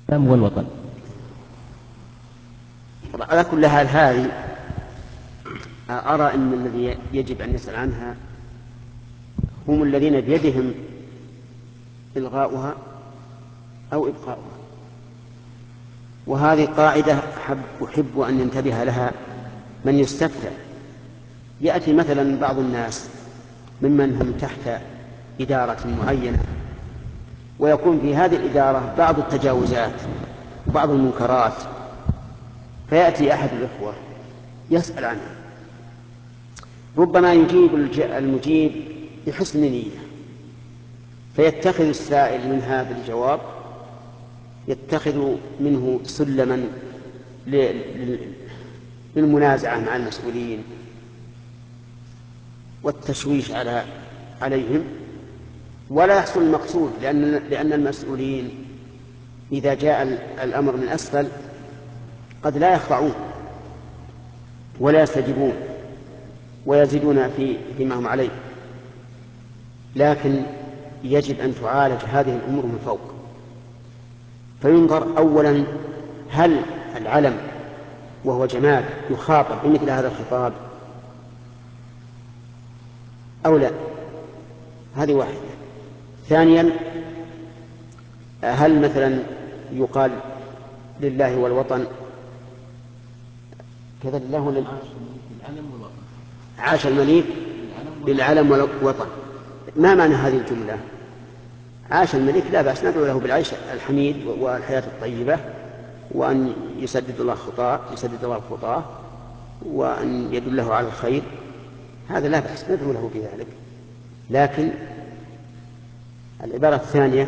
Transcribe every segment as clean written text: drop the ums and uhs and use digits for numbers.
والوطن. على كل حال هذه أرى أن الذي يجب أن يسأل عنها هم الذين بيدهم إلغاؤها أو إبقاؤها، وهذه قاعدة أحب أن ينتبه لها من يستفتى. يأتي مثلا بعض الناس ممن هم تحت إدارة معينة، ويكون في هذه الإدارة بعض التجاوزات وبعض المنكرات، فيأتي أحد الإخوة يسأل عنه، ربما يجيب المجيب بحسن نية، فيتخذ السائل من هذا الجواب يتخذ منه سلما للمنازعة مع المسؤولين والتشويش عليهم، ولا يحصل المقصود، لأن المسؤولين إذا جاء الأمر من أسفل قد لا يخضعون ولا يستجيبون ويزيدون فيما هم عليه، لكن يجب أن تعالج هذه الأمور من فوق. فينظر أولا هل العلم وهو جماد يخاطب بمثل هذا الخطاب أو لا، هذه واحدة. ثانيا هل مثلا يقال لله والوطن كذا، لله عاش المليك للعلم والوطن، ما معنى هذه الجملة؟ عاش الملك لا بأس، ندعو له بالعيش الحميد والحياة الطيبة، وأن يسدد الله خطاه وأن يدله على الخير، هذا لا بأس، ندعو له بذلك. لكن العبارة الثانية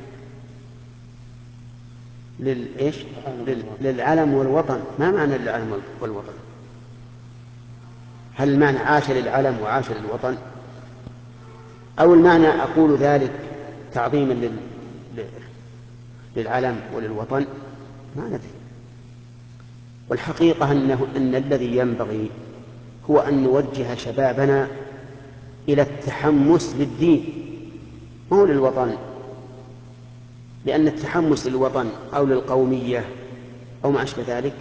للعلم والوطن، ما معنى للعلم والوطن؟ هل المعنى عاش للعلم وعاش للوطن، أو المعنى أقول ذلك تعظيما للعلم وللوطن؟ ما ندري. والحقيقة أن الذي ينبغي هو أن نوجه شبابنا إلى التحمس للدين مو للوطن، لأن التحمس للوطن أو للقومية أو ما أشبه ذلك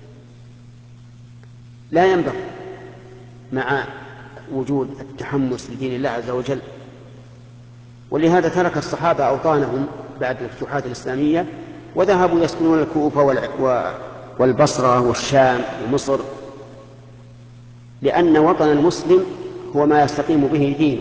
لا ينبغي مع وجود التحمس لدين الله عز وجل. ولهذا ترك الصحابة أوطانهم بعد الفتوحات الإسلامية وذهبوا يسكنون الكوفة والبصرة والشام ومصر، لأن وطن المسلم هو ما يستقيم به دينه.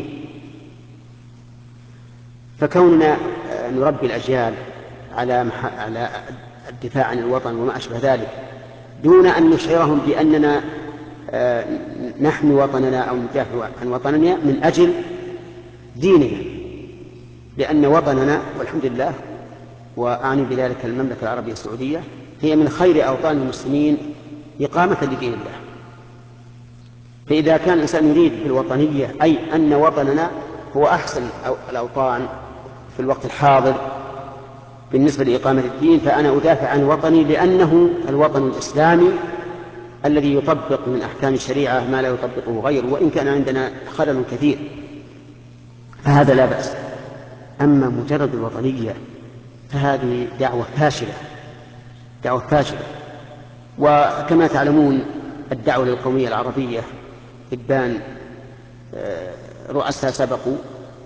فكوننا نربي الأجيال على الدفاع عن الوطن وما أشبه ذلك دون أن نشعرهم بأننا نحمي وطننا أو ندافع عن وطننا من أجل ديننا، لأن وطننا والحمد لله، وأعني بذلك المملكة العربية السعودية، هي من خير أوطان المسلمين إقامة لدين الله. فإذا كان الإنسان يريد بالوطنية أي أن وطننا هو أحسن الأوطان في الوقت الحاضر بالنسبة لإقامة الدين، فأنا أدافع عن وطني لأنه الوطن الإسلامي الذي يطبق من أحكام الشريعة ما لا يطبقه غيره، وإن كان عندنا خلل كثير، فهذا لا بأس. أما مجرد الوطنية فهذه دعوة فاشلة. وكما تعلمون الدعوة للقومية العربية إبان رؤساء سبقوا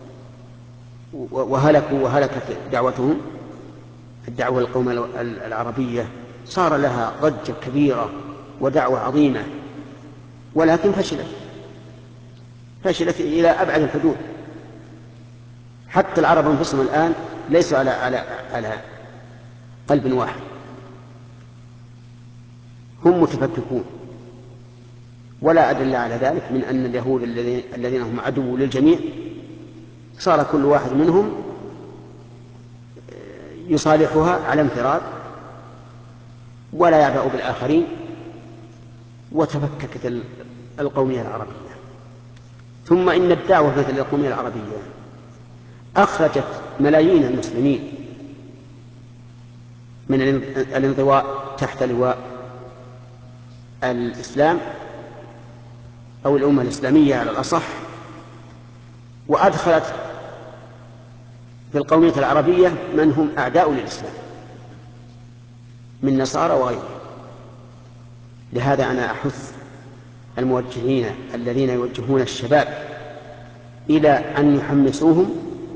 وهلكت دعوتهم. الدعوة للقومية العربية صار لها ضجة كبيرة ودعوة عظيمة، ولكن فشلت إلى أبعد الحدود. حتى العرب أنفسهم الآن ليسوا على قلب واحد، هم متفككون. ولا أدل على ذلك من أن اليهود الذين هم عدو للجميع صار كل واحد منهم يصالحها على انفراد ولا يعبأ بالآخرين، وتفككت القومية العربية. ثم إن الدعوة مثل القومية العربية أخرجت ملايين المسلمين من الانضواء تحت لواء الإسلام أو الأمة الإسلامية على الأصح، وأدخلت في القومية العربية من هم أعداء للإسلام. من نصارى وغيرهم. لهذا أنا أحث الموجهين الذين يوجهون الشباب إلى أن يحمسوهم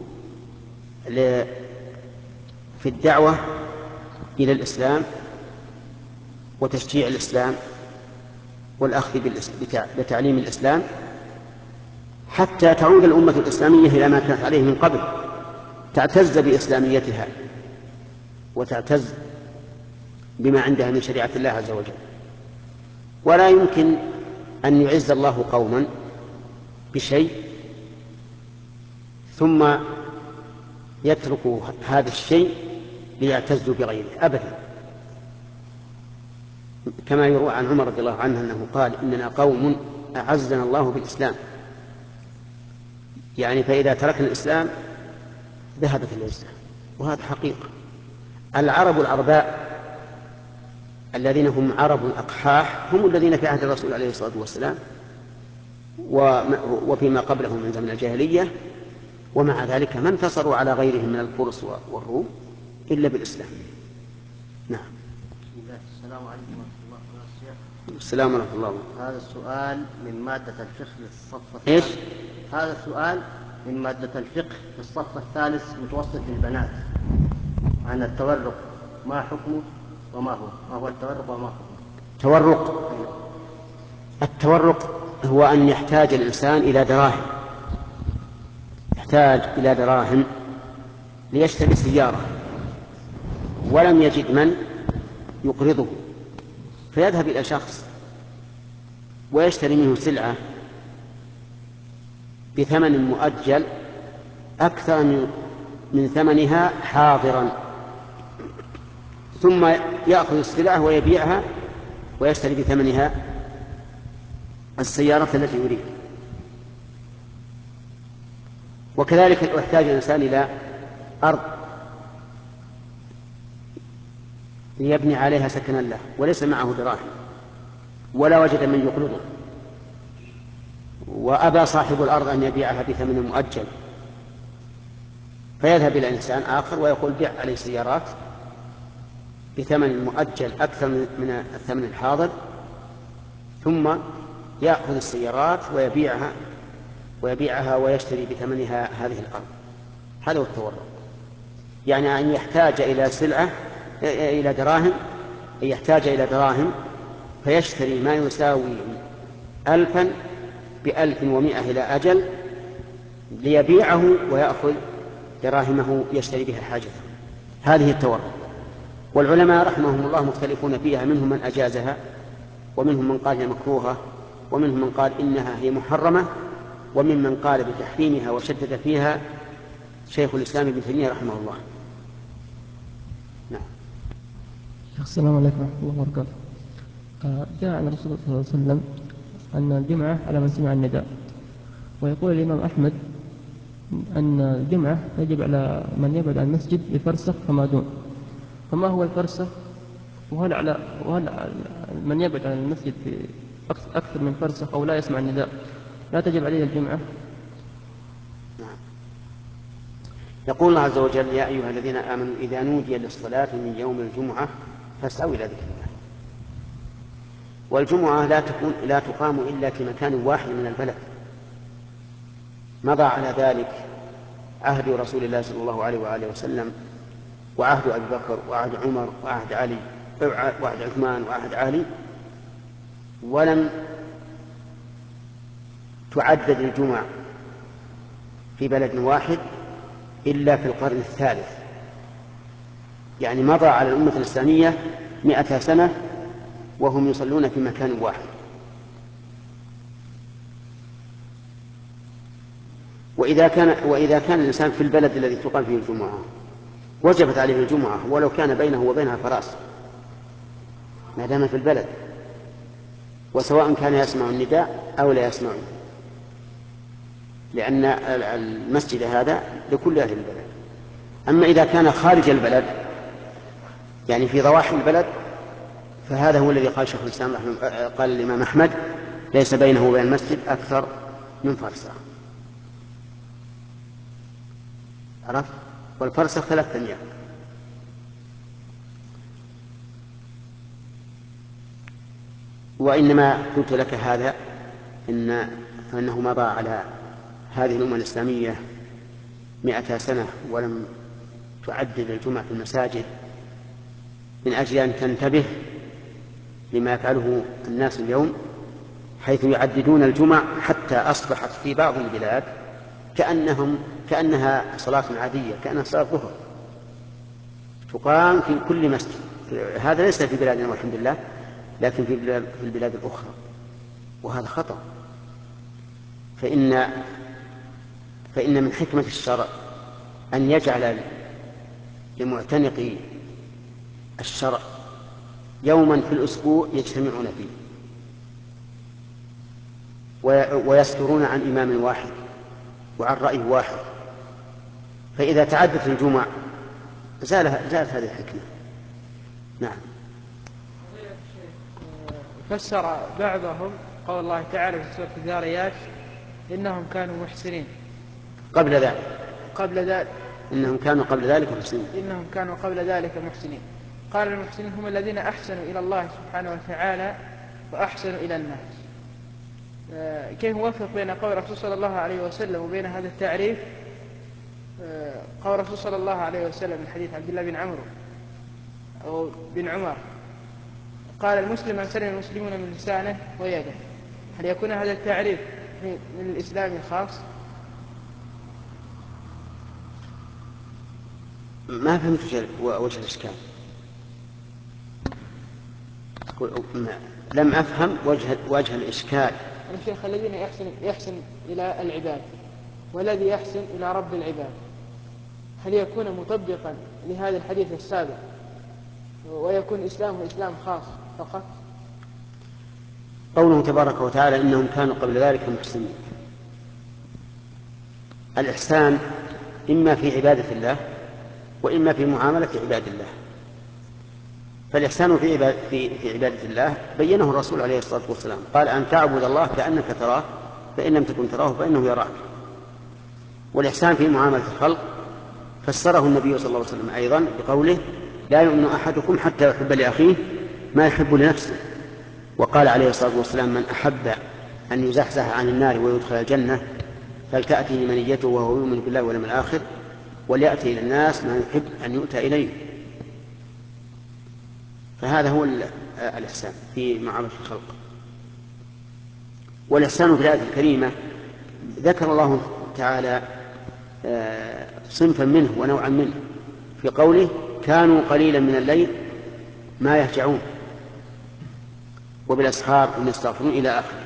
في الدعوة إلى الإسلام وتشجيع الإسلام والأخذ بتعليم الإسلام، حتى تعود الأمة الإسلامية إلى ما كانت عليه من قبل، تعتز بإسلاميتها وتعتز بما عندها من شريعة الله عز وجل. ولا يمكن أن يعز الله قوما بشيء ثم يتركوا هذا الشيء ليعتزوا بغيره أبدا، كما يروى عن عمر رضي الله عنه أنه قال: إننا قوم أعزنا الله بالإسلام، يعني فإذا تركنا الإسلام ذهبت العزة. وهذا حقيقة. العرب العرباء الذين هم عرب أقحاح هم الذين في عهد الرسول عليه الصلاة والسلام وفيما قبله من زمن الجاهلية، ومع ذلك ما انتصروا على غيرهم من الفرس والروم إلا بالإسلام. نعم. السلام عليكم ورحمة الله وبركاته. السلام ورحمة الله. هذا السؤال من مادة الفقه للصف الثالث. إيش؟ هذا السؤال من مادة الفقه في الصف الثالث متوسط للبنات عن التورق، ما حكمه وما هو؟ ما هو التورق وما حكمه؟ تورق. التورق هو أن يحتاج الإنسان إلى دراهم، يحتاج إلى دراهم ليشتري سيارة ولم يجد من يقرضه، فيذهب إلى شخص ويشتري منه سلعة بثمن مؤجل أكثر من ثمنها حاضرا، ثم يأخذ السلعة ويبيعها ويشتري بثمنها السيارة التي يريد. وكذلك يحتاج الإنسان إلى أرض ليبني عليها سكنا له وليس معه دراهم ولا وجد من يقرضه، وأبى صاحب الأرض أن يبيعها بثمن مؤجل، فيذهب إلى إنسان آخر ويقول: بيع علي سيارات بثمن مؤجل أكثر من الثمن الحاضر، ثم يأخذ السيارات ويبيعها ويشتري بثمنها هذه الأرض. هذا هو التورق، يعني أن يحتاج إلى سلعة إلى دراهم، يحتاج إلى دراهم فيشتري ما يساوي 1000 ب1100 إلى أجل ليبيعه ويأخذ دراهمه يشتري بها حاجته. هذه التورق. والعلماء رحمهم الله مختلفون فيها، منهم من أجازها ومنهم من قال هي مكروهة ومنهم من قال إنها هي محرمة وممن قال بتحريمها وشدد فيها شيخ الإسلام ابن تيمية رحمه الله. نعم. السلام عليكم ورحمة الله وبركاته. جاء عن الرسول صلى الله عليه وسلم أن الجمعة على من سمع النداء، ويقول الإمام أحمد أن الجمعة يجب على من يبعد عن المسجد بفرسخ فما دون، فما هو الفرسخ؟ وهل من يبعد عن المسجد أكثر من فرسخ أو لا يسمع النداء لا تجب عليه الجمعة؟ نعم. يقول الله عز وجل: يا أيها الذين آمنوا إذا نودي للصلاة من يوم الجمعة فاسعوا إلى ذكر الله. والجمعة لا تقام إلا في مكان واحد من البلد. مضى على ذلك عهد رسول الله صلى الله عليه وآله وسلم وعهد أبي بكر وعهد عمر وعهد علي وعهد عثمان وعهد علي، ولم تعدد الجمع في بلد واحد إلا في القرن الثالث، يعني مضى على الأمة الإسلامية 100 سنة وهم يصلون في مكان واحد. وإذا كان الإنسان في البلد الذي تقام فيه الجمعة وجبت عليه الجمعة ولو كان بينه وبينها فراس ما دام في البلد، وسواء كان يسمع النداء أو لا يسمعه، لأن المسجد هذا لكل أهل البلد. أما إذا كان خارج البلد يعني في ضواحي البلد فهذا هو الذي قال شيخ الإسلام قال الإمام أحمد: ليس بينه وبين المسجد أكثر من فرسخ. عرفت؟ والفرسخ 3 أيام. وإنما قلت لك هذا فإنه مضى على هذه الأمة الإسلامية 100 سنة ولم تعدد الجمعة في المساجد، من أجل أن تنتبه لما يفعله الناس اليوم، حيث يعددون الجمع حتى أصبحت في بعض البلاد كأنها صلاة عادية، كأنها صلاة ظهر تقام في كل مسجد. هذا ليس في بلادنا والحمد لله، لكن في البلاد الأخرى، وهذا خطأ. فإن من حكمة الشرع أن يجعل لمعتنقي الشرع يوما في الأسبوع يجتمعون فيه ويصدرون عن إمام واحد وعن رأي واحد، فإذا تعدت الجمع زالت هذه الحكمة. نعم. فسر بعضهم قول الله تعالى في سورة الذاريات إنهم كانوا محسنين قبل ذلك إنهم كانوا قبل ذلك محسنين. قال المحسنين هم الذين أحسنوا إلى الله سبحانه وتعالى وأحسنوا إلى الناس. كيف نوفق بين قول الرسول صلى الله عليه وسلم وبين هذا التعريف؟ قول الرسول صلى الله عليه وسلم من حديث عبد الله بن عمرو أو بن عمر قال المسلم من سلم المسلمون من لسانه ويده. هل يكون هذا التعريف من الإسلام الخاص؟ ما فهمت وجه الإشكال. لم أفهم وجه الإشكال. الشيخ الذين يحسن إلى العباد والذي يحسن إلى رب العباد، هل يكون مطبقا لهذا الحديث السابق ويكون إسلامه إسلام خاص فقط؟ قوله تبارك وتعالى إنهم كانوا قبل ذلك محسنين، الإحسان إما في عبادة الله وإما في معاملة عباد الله. فالإحسان في عبادة الله بينه الرسول عليه الصلاة والسلام، قال أن تعبد الله كأنك تراه فإن لم تكن تراه فإنه يراك. والإحسان في معاملة الخلق فسره النبي صلى الله عليه وسلم أيضا بقوله لا يؤمن أحدكم حتى يحب لأخيه ما يحب لنفسه. وقال عليه الصلاة والسلام من أحب أن يزحزح عن النار ويدخل الجنة فلتأتي منيته وهو يؤمن بالله واليوم الآخر وليأتي إلى الناس ما يحب أن يؤتى إليه. فهذا هو الإحسان في معاملة الخلق. والإحسان في الآية الكريمة ذكر الله تعالى صنفا منه ونوعا منه في قوله كانوا قليلا من الليل ما يهجعون وبالأسحار هم يستغفرون إلى آخره.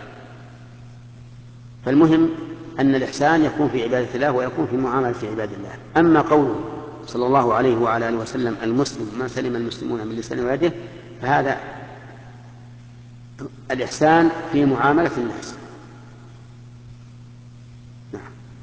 فالمهم أن الإحسان يكون في عبادة الله ويكون في معاملة عباد الله. أما قوله صلى الله عليه وعلى آله وسلم المسلم ما سلم المسلمون من لسانه ويده، فهذا الإحسان في معاملة الناس. نعم.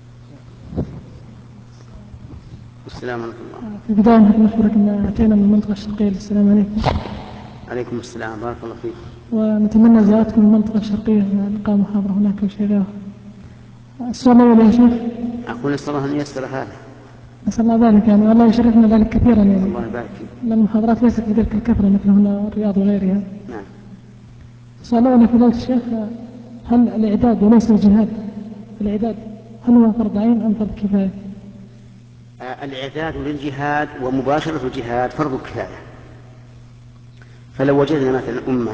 السلام عليكم. في البداية نحب نخبرك أن أتينا من المنطقة الشرقية. السلام عليكم. عليكم السلام، بارك الله فيك. ونتمنى زيارتكم المنطقة الشرقية لقاء محاضرة هناك أو شيء غيره. السؤال الأول يا شيخ. أقول نسأل الله أن ييسر هذا. نسأل الله ذلك يعني، والله يشرفنا ذلك كثيرا يعني. الله يبارك فيك. لأن المحاضرات ليست بذلك الكثرة مثل هنا الرياض وغيرها. نعم. السؤال الأول يا فضيلة الشيخ، هل الإعداد وليس الجهاد، الإعداد هل هو فرض عين أم فرض كفاية؟ الإعداد للجهاد ومباشرة الجهاد فرض كفاية. فلو وجدنا مثلا أمة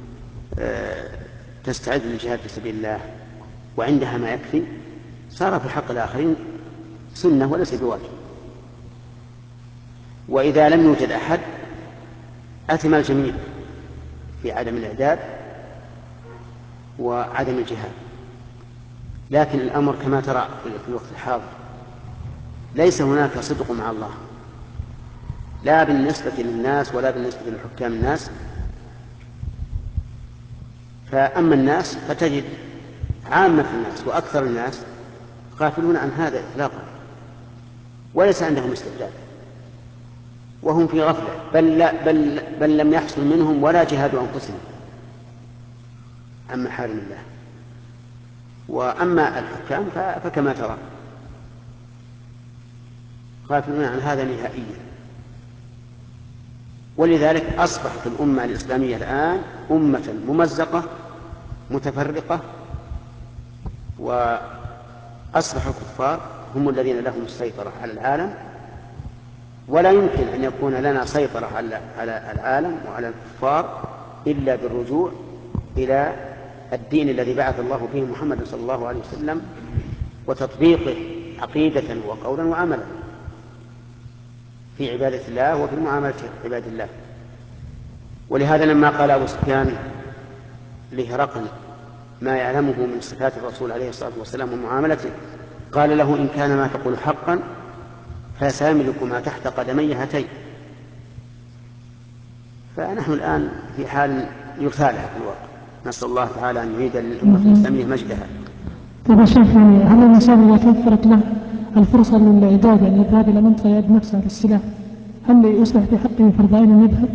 تستعد للجهاد في سبيل الله وعندها ما يكفي صار في حق الآخرين سنة وليس بواجب. وإذا لم يوجد أحد أثم الجميع في عدم الإعداد وعدم الجهاد. لكن الأمر كما ترى في الوقت الحاضر ليس هناك صدق مع الله، لا بالنسبة للناس ولا بالنسبة لحكام الناس. فأما الناس فتجد عامة الناس وأكثر الناس غافلون عن هذا إطلاقا، وليس عندهم استعداد وهم في غفلة، بل لم يحصل منهم ولا جهاد أنفسهم عن محارم الله. وأما الحكام فكما ترى غافلون عن هذا نهائيا. ولذلك أصبحت الأمة الإسلامية الآن أمة ممزقة متفرقة، وأصبح الكفار هم الذين لهم السيطرة على العالم، ولا يمكن أن يكون لنا سيطرة على العالم وعلى الكفار إلا بالرجوع إلى الدين الذي بعث الله به محمد صلى الله عليه وسلم وتطبيقه عقيدة وقولا وعملا في عبادة الله وفي معاملة عباد الله. ولهذا لما قال أبو سفيان لهرقل ما يعلمه من صفات الرسول عليه الصلاة والسلام ومعاملته، قال له: إن كان ما تقول حقا فساملك ما تحت قدمي هاتين. فنحن الآن في حال يرثالها في الواقع، نسأل الله تعالى أن يعيد للأمة الإسلامية مجدها. طيب يا شيخ، يعني هل الإنسان إذا توفرت له الفرصة للإعداد يعني الذهاب إلى منطقة يعد نفسه للسلاح، هل يصبح في حقه فرض عين أن يذهب؟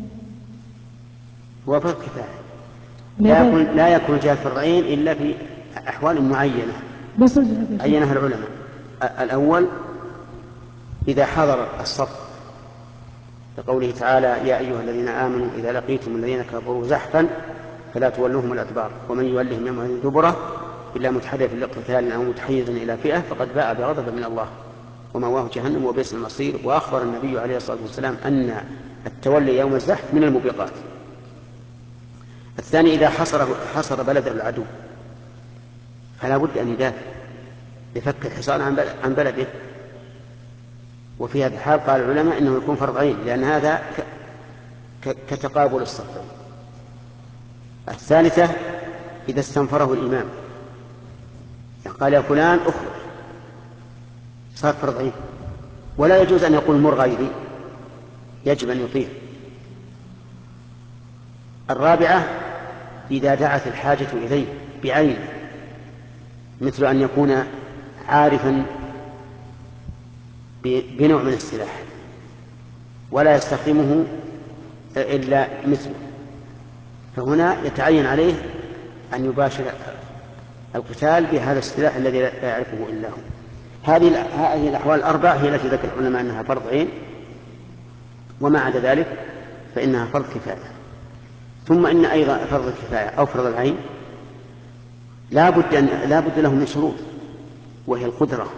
هو فرض كفاية، لا يكون جهة فرض عين إلا في أحوال معينة بس عينها العلماء. الأول إذا حضر الصف، لقوله تعالى: يا أيها الذين آمنوا إذا لقيتم الذين كفروا زحفا فلا تولوهم الأدبار ومن يولهم يومئذ دبره إلا متحرفا لقتال أو متحيزا إلى فئة فقد باء بغضب من الله ومأواه جهنم وبئس المصير. وأخبر النبي عليه الصلاة والسلام أن التولي يوم الزحف من الموبقات. الثاني إذا حصر بلد العدو فلا بد أن يدافع لفك الحصار عن بلده، وفي هذا الحال قال العلماء إنه يكون فرض عين، لأن هذا كتقابل الصفين. الثالثة إذا استنفره الإمام، قال: يا فلان أخرج، صار فرض عين، ولا يجوز أن يقول مر غيري، يجب أن يطيع. الرابعة إذا دعت الحاجة إليه بعينه، مثل أن يكون عارفا بنوع من السلاح ولا يستخدمه إلا مثله، فهنا يتعين عليه أن يباشر القتال بهذا السلاح الذي لا يعرفه إلا هو. هذه الأحوال الأربع هي التي ذكر العلماء أنها فرض عين، وما عدا ذلك فإنها فرض كفاية. ثم إن أيضا فرض الكفاية أو فرض العين لا بد له من شروط، وهي القدرة،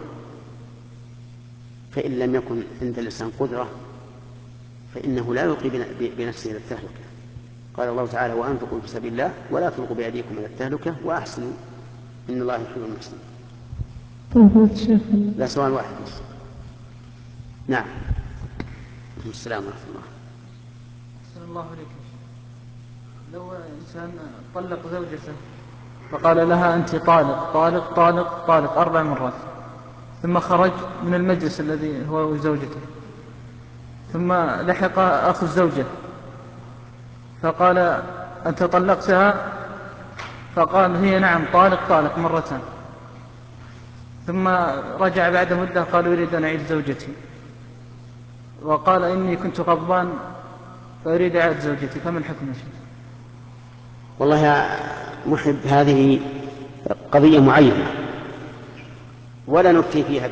فإن لم يكن عند الإنسان قدرة فإنه لا يلقي بنفسه إلى التهلكة. قال الله تعالى: وأنفقوا في سبيل الله ولا تلقوا بأيديكم إلى التهلكة وأحسنوا إن الله يحب المحسنين. طيب الشيخ، لا سؤال واحد بس. نعم. السلام ورحمة الله. أحسن الله عليك. لو إنسان طلق زوجته فقال لها: أنت طالق طالق طالق طالق 4 مرات، ثم خرج من المجلس الذي هو زوجته، ثم لحق أخو الزوجة فقال: أنت طلقتها؟ فقال: هي نعم طالق طالق مرتان. ثم رجع بعد مدة قال: أريد أن أعيد زوجتي، وقال: إني كنت غضبان فأريد أعيد زوجتي، فما الحكم يا شيخ؟ والله يا محب، هذه قضية معينة ولا نفتي فيها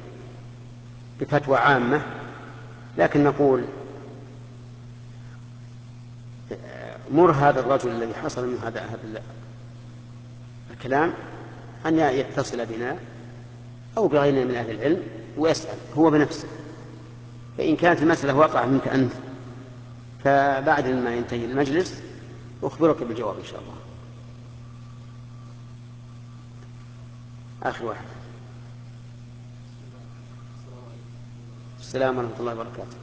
بفتوى عامة، لكن نقول: مر هذا الرجل الذي حصل منه هذا الكلام أن يتصل بنا أو بغيرنا من أهل العلم ويسأل هو بنفسه، فإن كانت المسألة واقعة منك أنت فبعد ما ينتهي المجلس أخبرك بالجواب إن شاء الله. آخر واحد. السلام ورحمة الله وبركاته.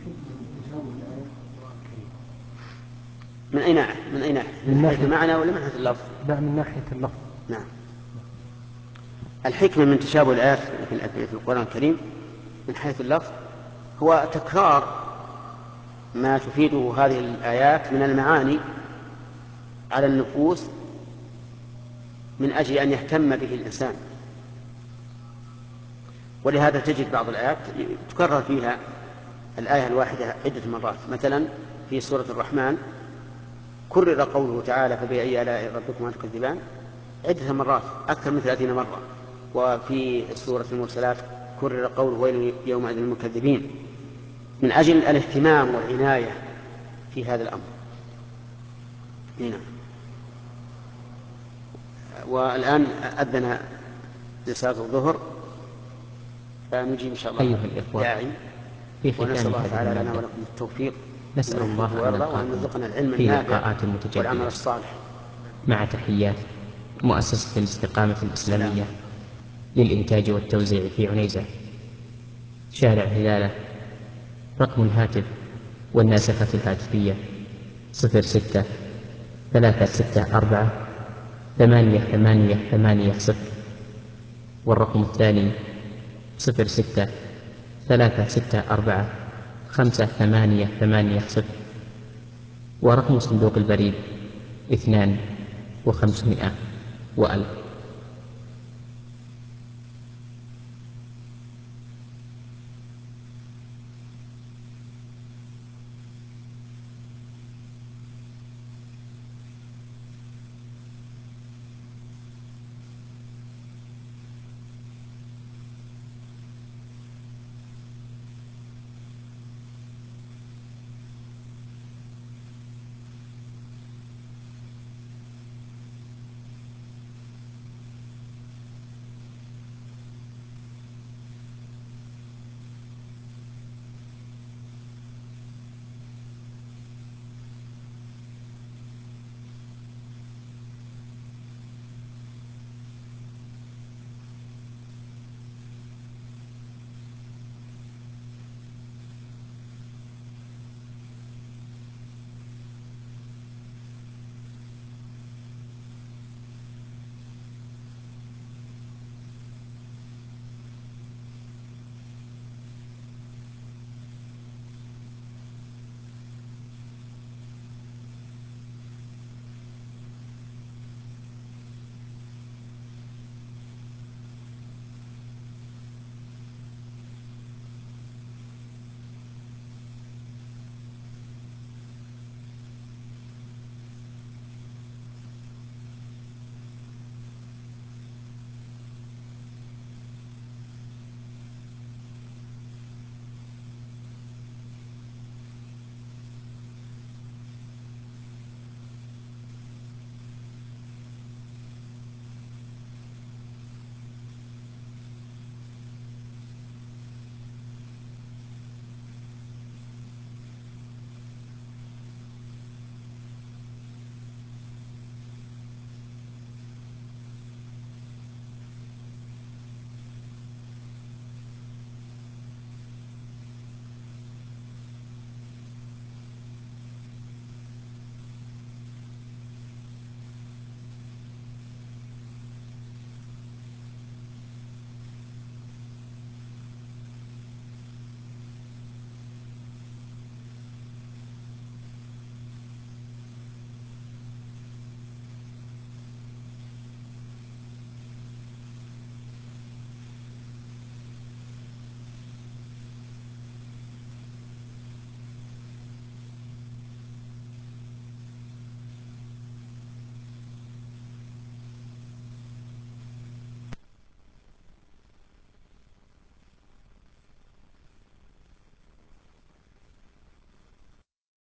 من أي ناحية؟ من ناحية المعنى ولا من ناحية اللفظ؟ لا، من ناحية اللفظ. نعم. الحكمة من تشابه الآيات في القرآن الكريم من حيث اللفظ هو تكرار ما تفيده هذه الآيات من المعاني على النفوس من أجل أن يهتم به الإنسان. ولهذا تجد بعض الآيات تكرر فيها الآية الواحدة عدة مرات. مثلا في سورة الرحمن كرر قوله تعالى: فبأي آلاء ربكما تكذبان عدة مرات، أكثر من 30 مرة. وفي سورة المرسلات كرر قوله: ويل يومئذ للمكذبين. من أجل الاهتمام والعناية في هذا الأمر. هنا والآن أذن لصلاة الظهر، فنجيب إن شاء الله أيها الإخوة، داعي، ونسأل الله تعالى لنا ولكم التوفيق، نسأل الله وأن يرزقنا العلم في النافع لقاءات متجددة والعمل الصالح. مع تحيات مؤسسة الاستقامة الإسلامية للإنتاج والتوزيع في عنيزة، شارع هلالة. رقم الهاتف والناسخة الهاتفية 06-364-8880، والرقم الثاني 06-364-5880، ورقم صندوق البريد 2500 و1000.